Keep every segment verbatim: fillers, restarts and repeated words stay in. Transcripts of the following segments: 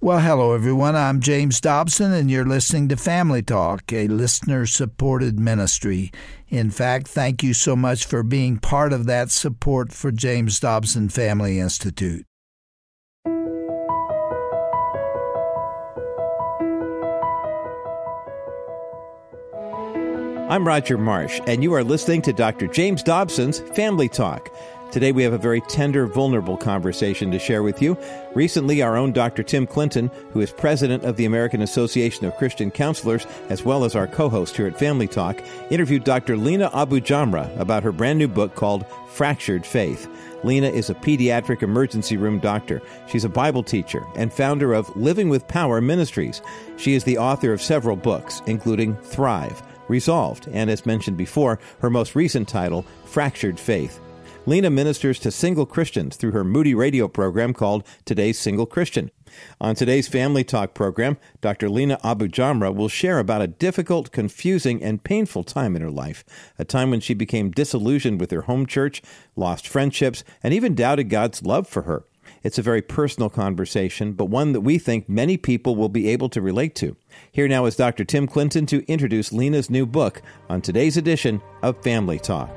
Well, hello, everyone. I'm James Dobson, and you're listening to Family Talk, a listener-supported ministry. In fact, thank you so much for being part of that support for James Dobson Family Institute. I'm Roger Marsh, and you are listening to Doctor James Dobson's Family Talk. Today we have a very tender, vulnerable conversation to share with you. Recently, our own Doctor Tim Clinton, who is president of the American Association of Christian Counselors, as well as our co-host here at Family Talk, interviewed Doctor Lena Abu-Jamra about her brand new book called Fractured Faith. Lena is a pediatric emergency room doctor. She's a Bible teacher and founder of Living with Power Ministries. She is the author of several books, including Thrive, Resolved, and as mentioned before, her most recent title, Fractured Faith. Lena ministers to single Christians through her Moody radio program called Today's Single Christian. On today's Family Talk program, Doctor Lena Abu-Jamra will share about a difficult, confusing, and painful time in her life, a time when she became disillusioned with her home church, lost friendships, and even doubted God's love for her. It's a very personal conversation, but one that we think many people will be able to relate to. Here now is Doctor Tim Clinton to introduce Lena's new book on today's edition of Family Talk.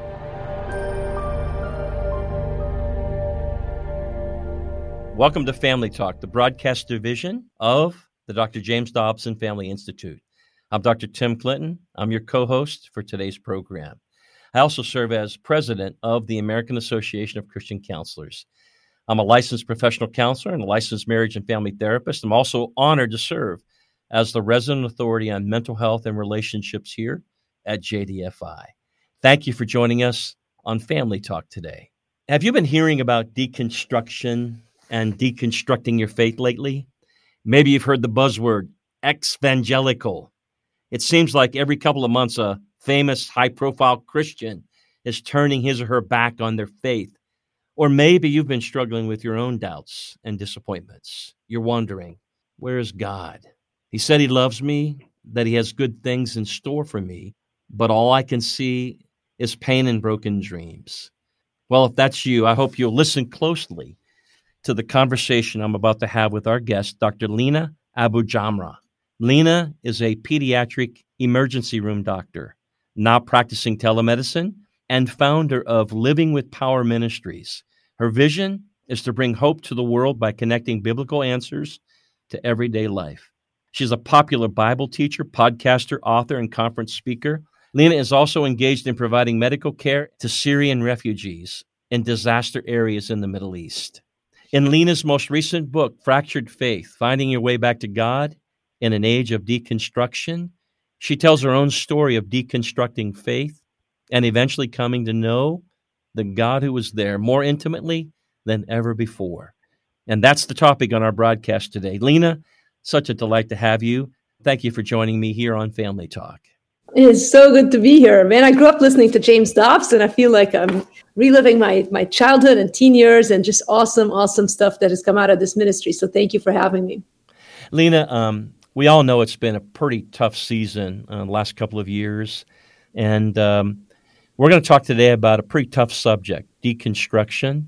Welcome to Family Talk, the broadcast division of the Doctor James Dobson Family Institute. I'm Doctor Tim Clinton. I'm your co-host for today's program. I also serve as president of the American Association of Christian Counselors. I'm a licensed professional counselor and a licensed marriage and family therapist. I'm also honored to serve as the resident authority on mental health and relationships here at J D F I. Thank you for joining us on Family Talk today. Have you been hearing about deconstruction and deconstructing your faith lately? Maybe you've heard the buzzword exvangelical. It seems like every couple of months a famous high-profile Christian is turning his or her back on their faith. Or maybe you've been struggling with your own doubts and disappointments. You're wondering, where is God? He said he loves me, that he has good things in store for me, but all I can see is pain and broken dreams. Well, if that's you, I hope you'll listen closely to the conversation I'm about to have with our guest, Doctor Lena Abu-Jamra. Lena is a pediatric emergency room doctor, now practicing telemedicine, and founder of Living with Power Ministries. Her vision is to bring hope to the world by connecting biblical answers to everyday life. She's a popular Bible teacher, podcaster, author, and conference speaker. Lena is also engaged in providing medical care to Syrian refugees in disaster areas in the Middle East. In Lena's most recent book, Fractured Faith, Finding Your Way Back to God in an Age of Deconstruction, she tells her own story of deconstructing faith and eventually coming to know the God who was there more intimately than ever before. And that's the topic on our broadcast today. Lena, such a delight to have you. Thank you for joining me here on Family Talk. It is so good to be here, man. I grew up listening to James Dobson. I feel like I'm reliving my my childhood and teen years and just awesome, awesome stuff that has come out of this ministry. So thank you for having me. Lena, um, we all know it's been a pretty tough season uh, the last couple of years. And um, we're going to talk today about a pretty tough subject, deconstruction.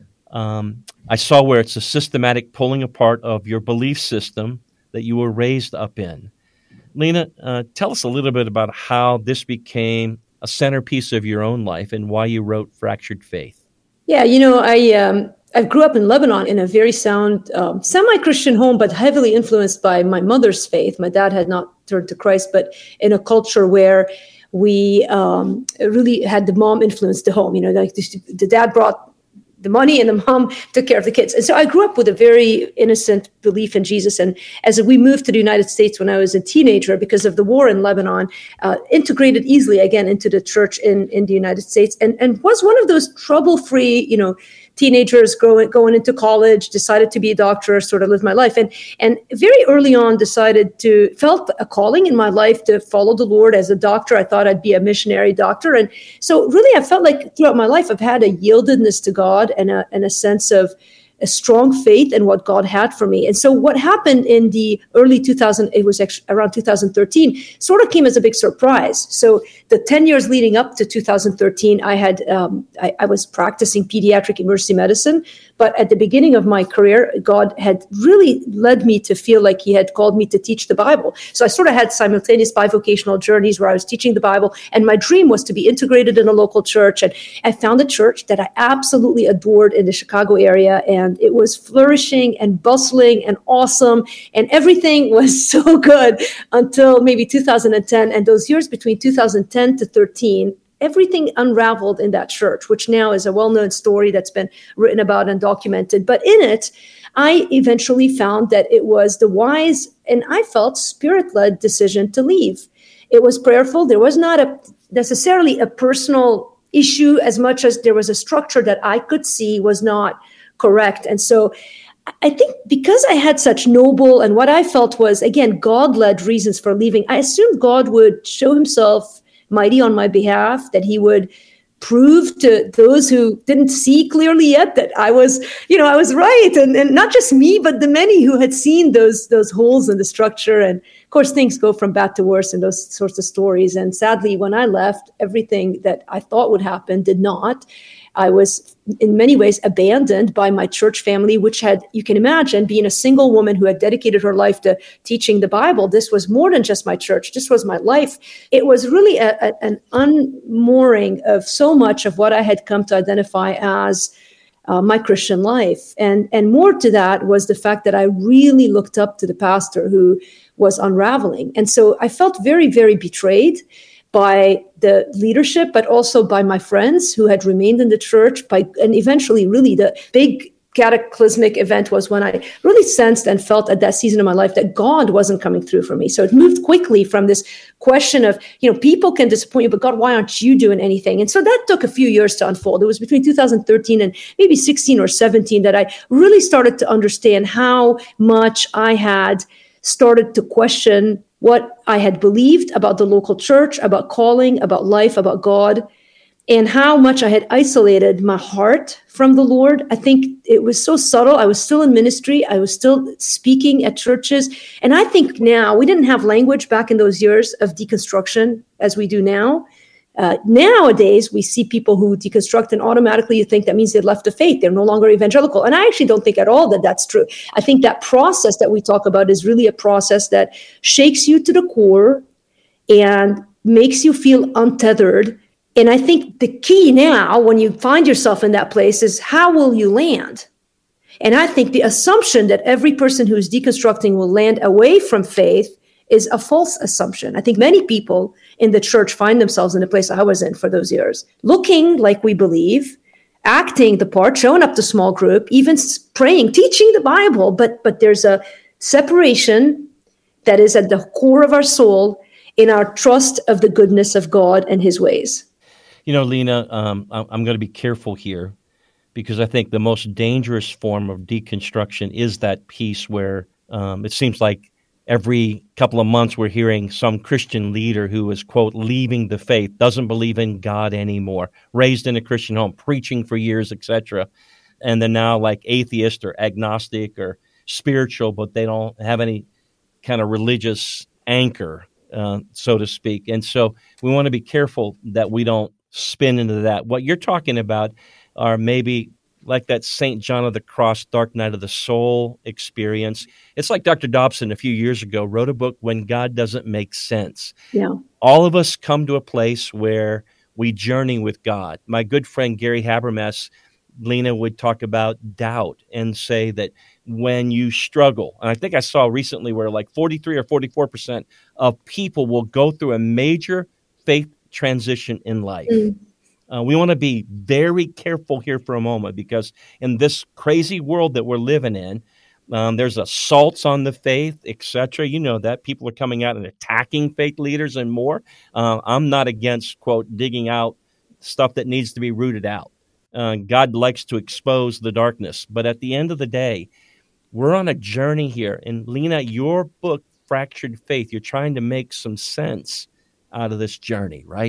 Um, I saw where it's a systematic pulling apart of your belief system that you were raised up in. Lena, uh, tell us a little bit about how this became a centerpiece of your own life and why you wrote Fractured Faith. Yeah, you know, I um, I grew up in Lebanon in a very sound, um, semi-Christian home, but heavily influenced by my mother's faith. My dad had not turned to Christ, but in a culture where we um, really had the mom influence the home. You know, like the, the dad brought the money and the mom took care of the kids. And so I grew up with a very innocent belief in Jesus. And as we moved to the United States when I was a teenager, because of the war in Lebanon, uh, integrated easily again into the church in, in the United States and, and was one of those trouble-free, you know, teenagers growing, going into college, decided to be a doctor, sort of live my life. And, and very early on decided to, felt a calling in my life to follow the Lord as a doctor. I thought I'd be a missionary doctor. And so really I felt like throughout my life, I've had a yieldedness to God and a, and a sense of a strong faith in what God had for me. And so what happened in the early two thousands, it was actually around two thousand thirteen, sort of came as a big surprise. So the ten years leading up to two thousand thirteen, I had um, I, I was practicing pediatric emergency medicine. But at the beginning of my career, God had really led me to feel like he had called me to teach the Bible. So I sort of had simultaneous bivocational journeys where I was teaching the Bible. And my dream was to be integrated in a local church. And I found a church that I absolutely adored in the Chicago area. And it was flourishing and bustling and awesome. And everything was so good until maybe two thousand ten. And those years between two thousand ten to thirteen, everything unraveled in that church, which now is a well-known story that's been written about and documented. But in it, I eventually found that it was the wise and I felt spirit-led decision to leave. It was prayerful. There was not a necessarily a personal issue as much as there was a structure that I could see was not correct. And so I think because I had such noble and what I felt was, again, God-led reasons for leaving, I assumed God would show himself mighty on my behalf, that he would prove to those who didn't see clearly yet that I was, you know, I was right. And, and not just me, but the many who had seen those, those holes in the structure. And of course, things go from bad to worse in those sorts of stories. And sadly, when I left, everything that I thought would happen did not. I was in many ways abandoned by my church family, which had, you can imagine, being a single woman who had dedicated her life to teaching the Bible. This was more than just my church. This was my life. It was really a, a, an unmooring of so much of what I had come to identify as uh, my Christian life. And, and more to that was the fact that I really looked up to the pastor who was unraveling. And so I felt very, very betrayed by the leadership, but also by my friends who had remained in the church. By and eventually, really, the big cataclysmic event was when I really sensed and felt at that season of my life that God wasn't coming through for me. So it moved quickly from this question of, you know, people can disappoint you, but God, why aren't you doing anything? And so that took a few years to unfold. It was between two thousand thirteen and maybe sixteen or seventeen that I really started to understand how much I had started to question what I had believed about the local church, about calling, about life, about God, and how much I had isolated my heart from the Lord. I think it was so subtle. I was still in ministry. I was still speaking at churches. And I think now, we didn't have language back in those years of deconstruction as we do now. Uh, nowadays, we see people who deconstruct and automatically you think that means they left the faith. They're no longer evangelical. And I actually don't think at all that that's true. I think that process that we talk about is really a process that shakes you to the core and makes you feel untethered. And I think the key now, when you find yourself in that place, is how will you land? And I think the assumption that every person who is deconstructing will land away from faith is a false assumption. I think many people in the church find themselves in the place I was in for those years, looking like we believe, acting the part, showing up to small group, even praying, teaching the Bible, but but there's a separation that is at the core of our soul in our trust of the goodness of God and his ways. You know, Lena, um, I'm going to be careful here because I think the most dangerous form of deconstruction is that piece where um, it seems like every couple of months we're hearing some Christian leader who is, quote, leaving the faith, doesn't believe in God anymore, raised in a Christian home, preaching for years, et cetera. And they're now like atheist or agnostic or spiritual, but they don't have any kind of religious anchor, uh, so to speak. And so we want to be careful that we don't spin into that. What you're talking about are maybe like that Saint John of the Cross, Dark Night of the Soul experience. It's like Doctor Dobson a few years ago wrote a book, When God Doesn't Make Sense. Yeah. All of us come to a place where we journey with God. My good friend Gary Habermas, Lena, would talk about doubt and say that when you struggle, and I think I saw recently where like forty-three or forty-four percent of people will go through a major faith transition in life. Mm. Uh, we want to be very careful here for a moment because in this crazy world that we're living in, um, there's assaults on the faith, et cetera. You know that people are coming out and attacking faith leaders and more. Uh, I'm not against, quote, digging out stuff that needs to be rooted out. Uh, God likes to expose the darkness. But at the end of the day, we're on a journey here. And Lena, your book, Fractured Faith, you're trying to make some sense out of this journey, right?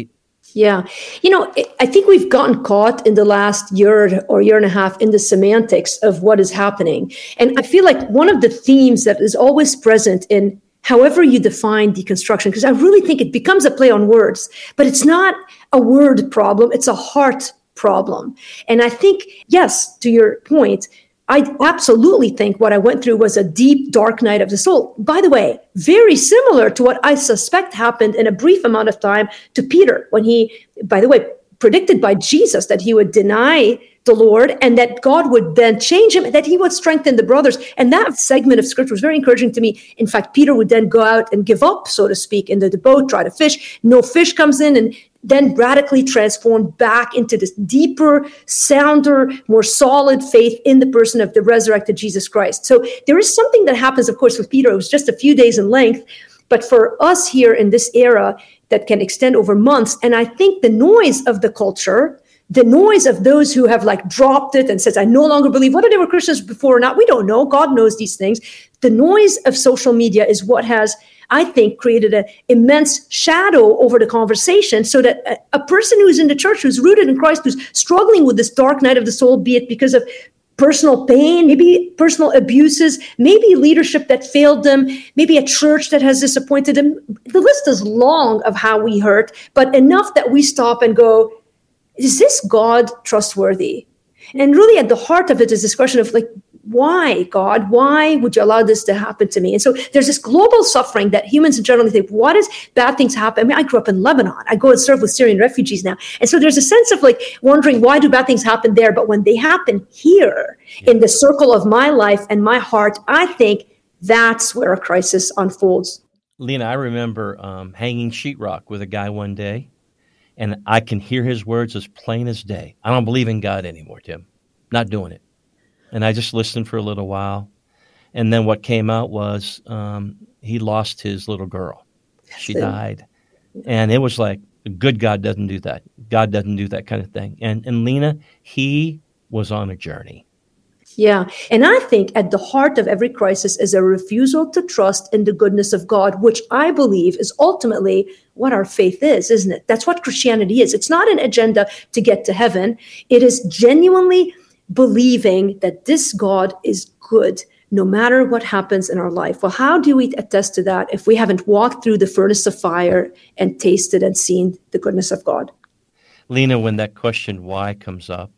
Yeah. You know, I think we've gotten caught in the last year or year and a half in the semantics of what is happening. And I feel like one of the themes that is always present in however you define deconstruction, because I really think it becomes a play on words, but it's not a word problem, it's a heart problem. And I think, yes, to your point, I absolutely think what I went through was a deep, dark night of the soul. By the way, very similar to what I suspect happened in a brief amount of time to Peter when he, by the way, predicted by Jesus that he would deny the Lord and that God would then change him, that he would strengthen the brothers. And that segment of scripture was very encouraging to me. In fact, Peter would then go out and give up, so to speak, into the boat, try to fish. No fish comes in, and then radically transformed back into this deeper, sounder, more solid faith in the person of the resurrected Jesus Christ. So there is something that happens, of course, with Peter. It was just a few days in length, but for us here in this era that can extend over months. And I think the noise of the culture, the noise of those who have like dropped it and says, I no longer believe, whether they were Christians before or not, we don't know. God knows these things. The noise of social media is what has, I think, created an immense shadow over the conversation so that a, a person who's in the church, who's rooted in Christ, who's struggling with this dark night of the soul, be it because of personal pain, maybe personal abuses, maybe leadership that failed them, maybe a church that has disappointed them. The list is long of how we hurt, but enough that we stop and go, is this God trustworthy? And really at the heart of it is this question of like, why, God? Why would you allow this to happen to me? And so there's this global suffering that humans generally think, what is bad things happen? I mean, I grew up in Lebanon. I go and serve with Syrian refugees now. And so there's a sense of like wondering, why do bad things happen there? But when they happen here in the circle of my life and my heart, I think that's where a crisis unfolds. Lena, I remember um, hanging sheetrock with a guy one day, and I can hear his words as plain as day. I don't believe in God anymore, Tim. Not doing it. And I just listened for a little while. And then what came out was um, he lost his little girl. She died. And it was like, good God doesn't do that. God doesn't do that kind of thing. And, and Lena, he was on a journey. Yeah. And I think at the heart of every crisis is a refusal to trust in the goodness of God, which I believe is ultimately what our faith is, isn't it? That's what Christianity is. It's not an agenda to get to heaven. It is genuinely believing that this God is good no matter what happens in our life. Well, how do we attest to that if we haven't walked through the furnace of fire and tasted and seen the goodness of God? Lena, when that question why comes up,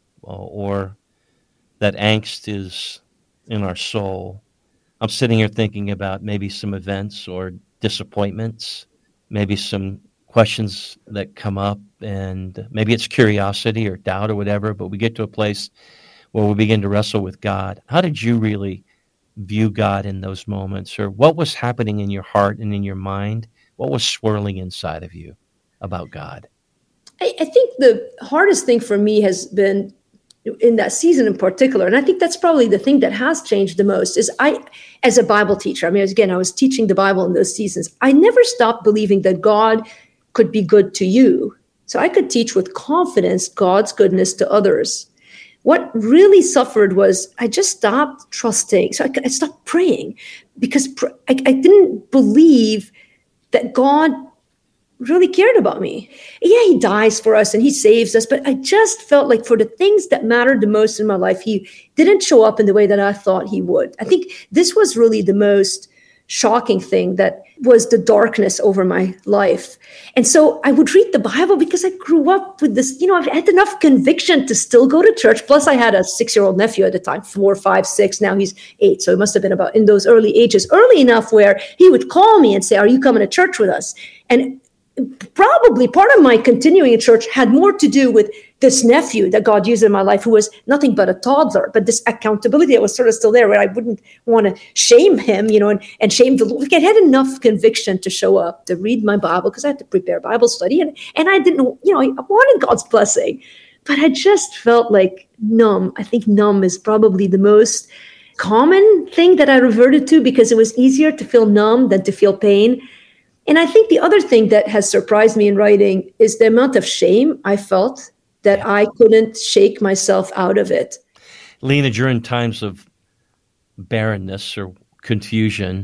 or that angst is in our soul, I'm sitting here thinking about maybe some events or disappointments, maybe some questions that come up, and maybe it's curiosity or doubt or whatever, but we get to a place where we begin to wrestle with God. How did you really view God in those moments? Or what was happening in your heart and in your mind? What was swirling inside of you about God? I, I think the hardest thing for me has been in that season in particular, and I think that's probably the thing that has changed the most, is I, as a Bible teacher, I mean, again, I was teaching the Bible in those seasons. I never stopped believing that God could be good to you. So I could teach with confidence God's goodness to others. What really suffered was I just stopped trusting. So I, I stopped praying because pr- I, I didn't believe that God really cared about me. Yeah, he dies for us and he saves us, but I just felt like for the things that mattered the most in my life, he didn't show up in the way that I thought he would. I think this was really the most shocking thing that was the darkness over my life. And so I would read the Bible because I grew up with this, you know, I've had enough conviction to still go to church. Plus I had a six-year-old nephew at the time, four, five, six. Now he's eight. So it must have been about in those early ages, early enough where he would call me and say, are you coming to church with us? And probably part of my continuing in church had more to do with this nephew that God used in my life, who was nothing but a toddler, but this accountability that was sort of still there, where I wouldn't want to shame him, you know, and, and shame the Lord. I had enough conviction to show up, to read my Bible, because I had to prepare Bible study. And, and I didn't, you know, I wanted God's blessing, but I just felt like numb. I think numb is probably the most common thing that I reverted to, because it was easier to feel numb than to feel pain. And I think the other thing that has surprised me in writing is the amount of shame I felt that yeah. I couldn't shake myself out of it. Lena, during times of barrenness or confusion,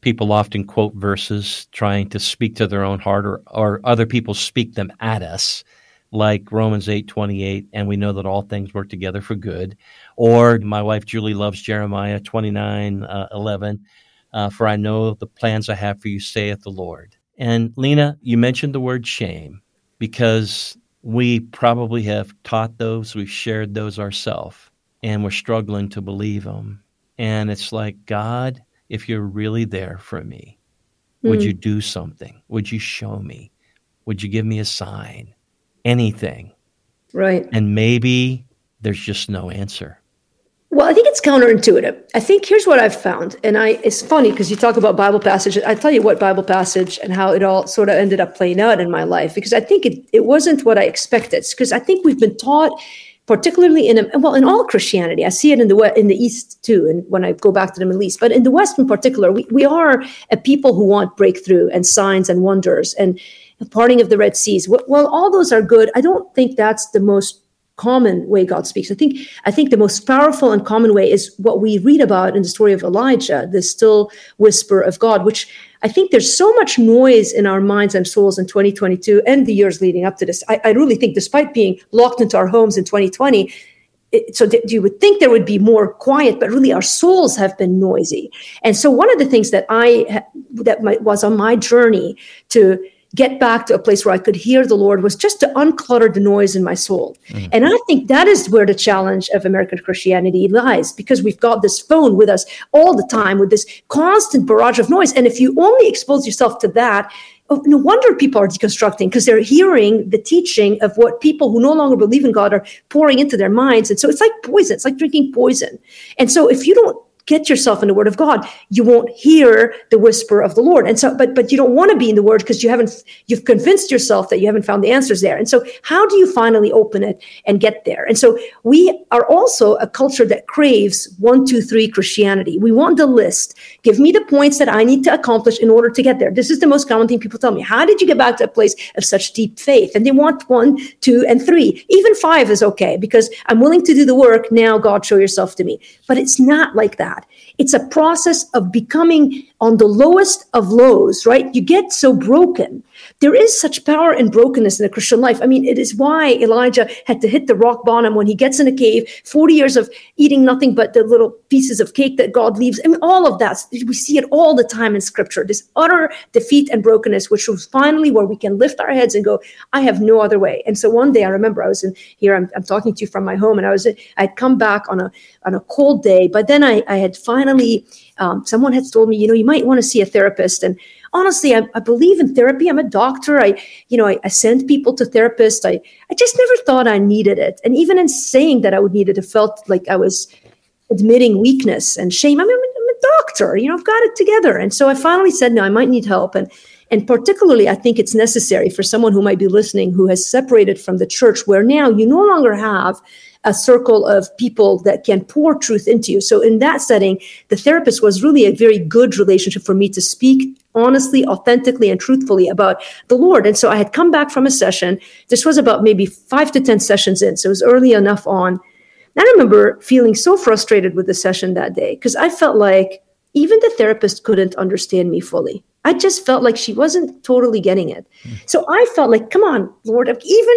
People often quote verses trying to speak to their own heart, or, or other people speak them at us, like Romans eight twenty-eight, and we know that all things work together for good. Or my wife Julie loves Jeremiah twenty-nine eleven, uh, for I know the plans I have for you, saith the Lord. And Lena, you mentioned the word shame, because we probably have taught those, we've shared those ourselves, and we're struggling to believe them. And it's like, God, if you're really there for me, would mm. you do something? Would you show me? Would you give me a sign? Anything. Right. And maybe there's just no answer. Well, I think it's counterintuitive. I think here's what I've found. And I it's funny because you talk about Bible passages. I tell you what Bible passage and how it all sort of ended up playing out in my life, because I think it, it wasn't what I expected. Because I think we've been taught, particularly in, well, in all Christianity, I see it in the in the East too, and when I go back to the Middle East, but in the West in particular, we, we are a people who want breakthrough and signs and wonders and the parting of the Red Seas. Well, all those are good. I don't think that's the most common way God speaks. I think I think the most powerful and common way is what we read about in the story of Elijah, the still whisper of God, which I think there's so much noise in our minds and souls in twenty twenty-two and the years leading up to this. I, I really think, despite being locked into our homes in twenty twenty, it, so th- you would think there would be more quiet, but really our souls have been noisy. And so one of the things that I that my, was on my journey to get back to a place where I could hear the Lord was just to unclutter the noise in my soul. Mm. And I think that is where the challenge of American Christianity lies, because we've got this phone with us all the time with this constant barrage of noise. And if you only expose yourself to that, oh, no wonder people are deconstructing, because they're hearing the teaching of what people who no longer believe in God are pouring into their minds. And so it's like poison. It's like drinking poison. And so if you don't get yourself in the Word of God, you won't hear the whisper of the Lord. And so, but but you don't want to be in the Word because you haven't, you've convinced yourself that you haven't found the answers there. And so how do you finally open it and get there? And so we are also a culture that craves one, two, three Christianity. We want the list. Give me the points that I need to accomplish in order to get there. This is the most common thing people tell me. How did you get back to a place of such deep faith? And they want one, two, and three. Even five is okay, because I'm willing to do the work. Now, God, show yourself to me. But it's not like that. It's a process of becoming on the lowest of lows, right? You get so broken. There is such power in brokenness in the Christian life. I mean, it is why Elijah had to hit the rock bottom when he gets in a cave, forty years of eating nothing but the little pieces of cake that God leaves. I mean, all of that, we see it all the time in Scripture, this utter defeat and brokenness, which was finally where we can lift our heads and go, I have no other way. And so one day I remember I was in here, I'm, I'm talking to you from my home, and I was, I'd come back on a, on a cold day, but then I, I had finally, um, someone had told me, you know, you might want to see a therapist. And honestly, I, I believe in therapy. I'm a doctor. I, you know, I, I send people to therapists. I, I just never thought I needed it. And even in saying that I would need it, it felt like I was admitting weakness and shame. I mean, I'm a doctor, you know, I've got it together. And so I finally said, no, I might need help. And, and particularly, I think it's necessary for someone who might be listening, who has separated from the church, where now you no longer have a circle of people that can pour truth into you. So in that setting, the therapist was really a very good relationship for me to speak honestly, authentically, and truthfully about the Lord. And so I had come back from a session. This was about maybe five to ten sessions in. So it was early enough on. And I remember feeling so frustrated with the session that day, because I felt like even the therapist couldn't understand me fully. I just felt like she wasn't totally getting it. Mm. So I felt like, come on, Lord, even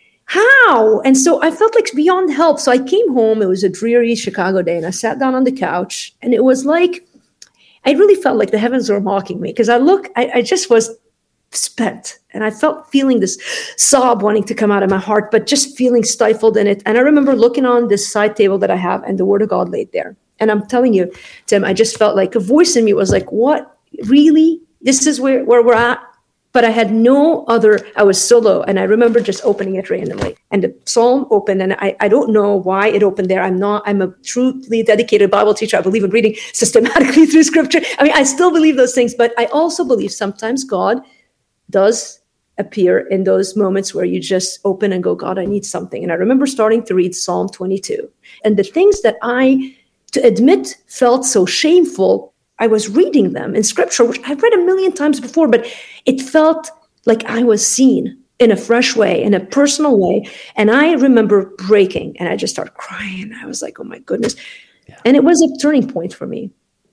how? And so I felt like beyond help. So I came home. It was a dreary Chicago day, and I sat down on the couch, and it was like, I really felt like the heavens were mocking me, because I look, I, I just was spent, and I felt feeling this sob wanting to come out of my heart, but just feeling stifled in it. And I remember looking on this side table that I have, and the Word of God laid there. And I'm telling you, Tim, I just felt like a voice in me was like, what? Really? This is where, where we're at? But I had no other, I was solo. And I remember just opening it randomly. And the psalm opened, and I, I don't know why it opened there. I'm not, I'm a truly dedicated Bible teacher. I believe in reading systematically through Scripture. I mean, I still believe those things, but I also believe sometimes God does appear in those moments where you just open and go, God, I need something. And I remember starting to read Psalm twenty-two. And the things that I, to admit, felt so shameful, I was reading them in Scripture, which I've read a million times before, but it felt like I was seen in a fresh way, in a personal way. And I remember breaking, and I just started crying. I was like, oh my goodness. Yeah. And it was a turning point for me.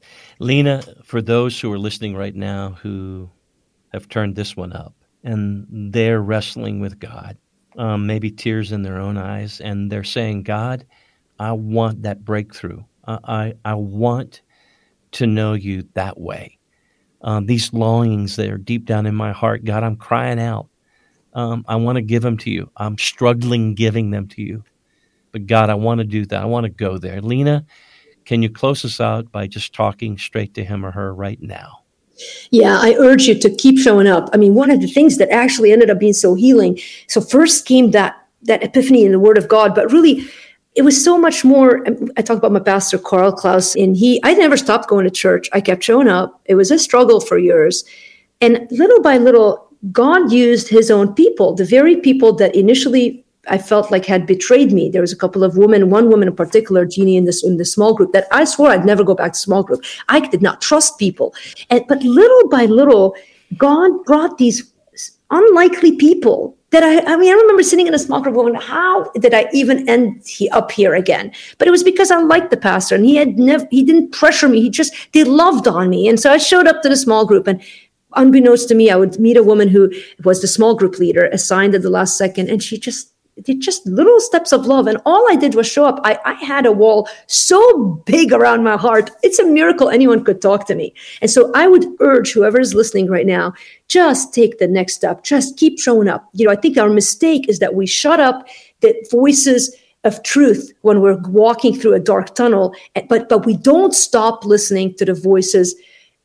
Lena, for those who are listening right now who have turned this one up and they're wrestling with God, um, maybe tears in their own eyes, and they're saying, God, I want that breakthrough. I, I, I want to know you that way. Um, these longings that are deep down in my heart, God, I'm crying out. Um, I want to give them to you. I'm struggling giving them to you. But God, I want to do that. I want to go there. Lena, can you close us out by just talking straight to him or her right now? Yeah, I urge you to keep showing up. I mean, one of the things that actually ended up being so healing. So first came that that epiphany in the Word of God, but really it was so much more. I talked about my pastor, Carl Klaus, and he, I never stopped going to church. I kept showing up. It was a struggle for years. And little by little, God used his own people, the very people that initially I felt like had betrayed me. There was a couple of women, one woman in particular, Jeannie, in this in the small group, that I swore I'd never go back to small group. I did not trust people. And but little by little, God brought these unlikely people that I, I mean, I remember sitting in a small group going, how did I even end he, up here again? But it was because I liked the pastor and he had never, he didn't pressure me. He just, they loved on me. And so I showed up to the small group, and unbeknownst to me, I would meet a woman who was the small group leader, assigned at the last second, and she just did just little steps of love. And all I did was show up. I, I had a wall so big around my heart. It's a miracle anyone could talk to me. And so I would urge whoever is listening right now, just take the next step. Just keep showing up. You know, I think our mistake is that we shut up the voices of truth when we're walking through a dark tunnel, but but we don't stop listening to the voices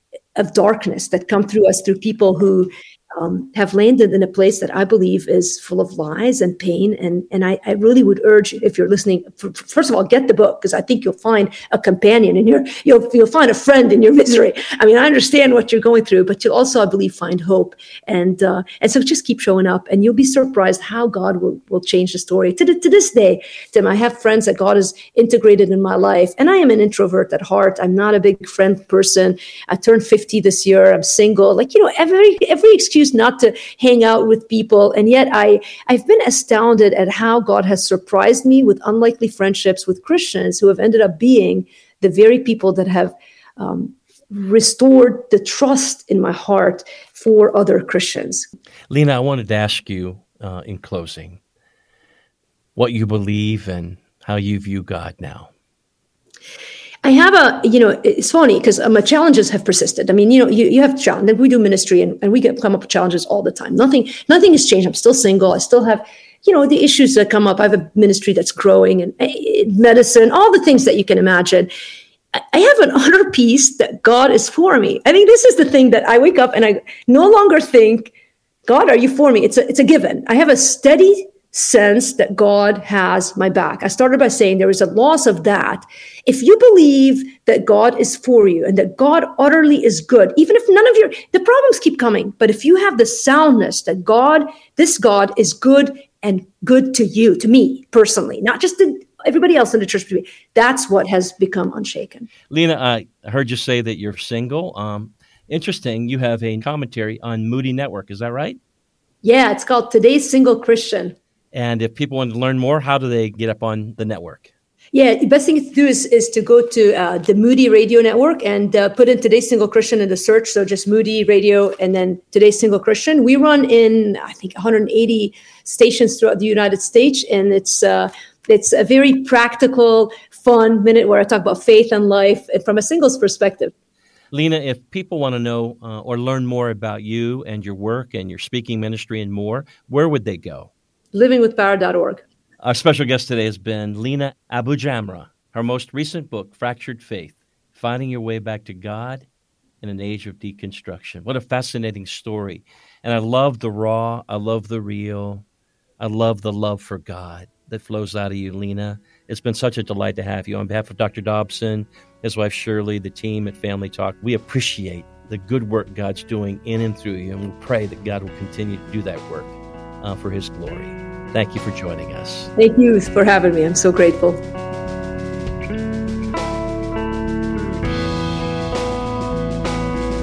of darkness that come through us through people who Um, have landed in a place that I believe is full of lies and pain. And, and I, I really would urge, if you're listening, for, first of all, get the book, because I think you'll find a companion in your, you'll, you'll find a friend in your misery. I mean, I understand what you're going through, but you'll also, I believe, find hope. And uh, and so just keep showing up, and you'll be surprised how God will, will change the story. To, the, to this day, Tim, I have friends that God has integrated in my life, and I am an introvert at heart. I'm not a big friend person. I turned fifty this year. I'm single. Like, you know, every every excuse not to hang out with people. And yet I, I've been astounded at how God has surprised me with unlikely friendships with Christians who have ended up being the very people that have um, restored the trust in my heart for other Christians. Lena, I wanted to ask you uh, in closing what you believe and how you view God now. I have a, you know, it's funny because my challenges have persisted. I mean, you know, you, you have challenges. We do ministry and, and we get come up with challenges all the time. Nothing, nothing has changed. I'm still single. I still have, you know, the issues that come up. I have a ministry that's growing and uh, medicine, all the things that you can imagine. I have an utter peace that God is for me. I think this is the thing that I wake up and I no longer think, God, are you for me? It's a, it's a given. I have a steady sense that God has my back. I started by saying there is a loss of that. If you believe that God is for you and that God utterly is good, even if none of your, the problems keep coming, but if you have the soundness that God, this God is good and good to you, to me personally, not just to everybody else in the church, that's what has become unshaken. Lena, I heard you say that you're single. Um, interesting. You have a commentary on Moody Network. Is that right? Yeah, it's called Today's Single Christian. And if people want to learn more, how do they get up on the network? Yeah, the best thing to do is, is to go to uh, the Moody Radio Network and uh, put in Today's Single Christian in the search. So just Moody Radio and then Today's Single Christian. We run in, I think, one hundred eighty stations throughout the United States. And it's uh, it's a very practical, fun minute where I talk about faith and life from a singles perspective. Lena, if people want to know uh, or learn more about you and your work and your speaking ministry and more, where would they go? living with power dot org. Our special guest today has been Lena Abu-Jamra. Her most recent book, Fractured Faith, Finding Your Way Back to God in an Age of Deconstruction. What a fascinating story. And I love the raw. I love the real. I love the love for God that flows out of you, Lena. It's been such a delight to have you. On behalf of Doctor Dobson, his wife Shirley, the team at Family Talk, we appreciate the good work God's doing in and through you, and we pray that God will continue to do that work uh, for his glory. Thank you for joining us. Thank you for having me. I'm so grateful.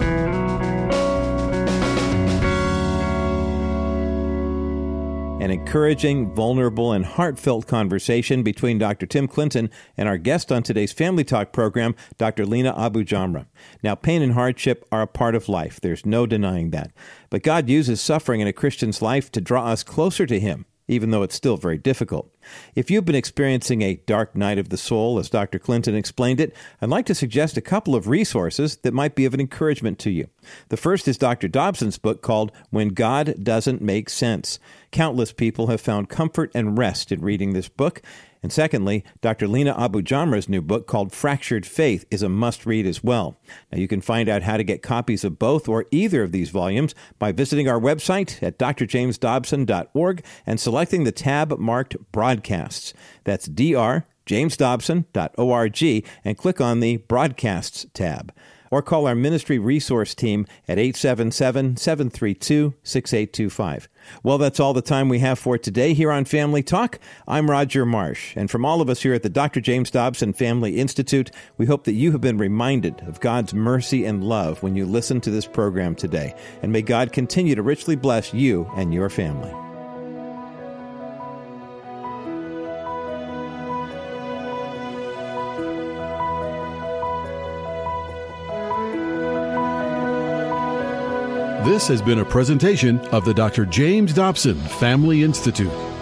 An encouraging, vulnerable, and heartfelt conversation between Doctor Tim Clinton and our guest on today's Family Talk program, Doctor Lina AbuJamra. Now, pain and hardship are a part of life. There's no denying that. But God uses suffering in a Christian's life to draw us closer to Him, even though it's still very difficult. If you've been experiencing a dark night of the soul, as Doctor Clinton explained it, I'd like to suggest a couple of resources that might be of an encouragement to you. The first is Doctor Dobson's book called When God Doesn't Make Sense. Countless people have found comfort and rest in reading this book. And secondly, Doctor Lina AbuJamra's new book called Fractured Faith is a must-read as well. Now, you can find out how to get copies of both or either of these volumes by visiting our website at d r james dobson dot org and selecting the tab marked Broadcasts. That's d r james dobson dot org and click on the Broadcasts tab. Or call our ministry resource team at eight seven seven, seven three two, six eight two five. Well, that's all the time we have for today here on Family Talk. I'm Roger Marsh, and from all of us here at the Doctor James Dobson Family Institute, we hope that you have been reminded of God's mercy and love when you listen to this program today. And may God continue to richly bless you and your family. This has been a presentation of the Doctor James Dobson Family Institute.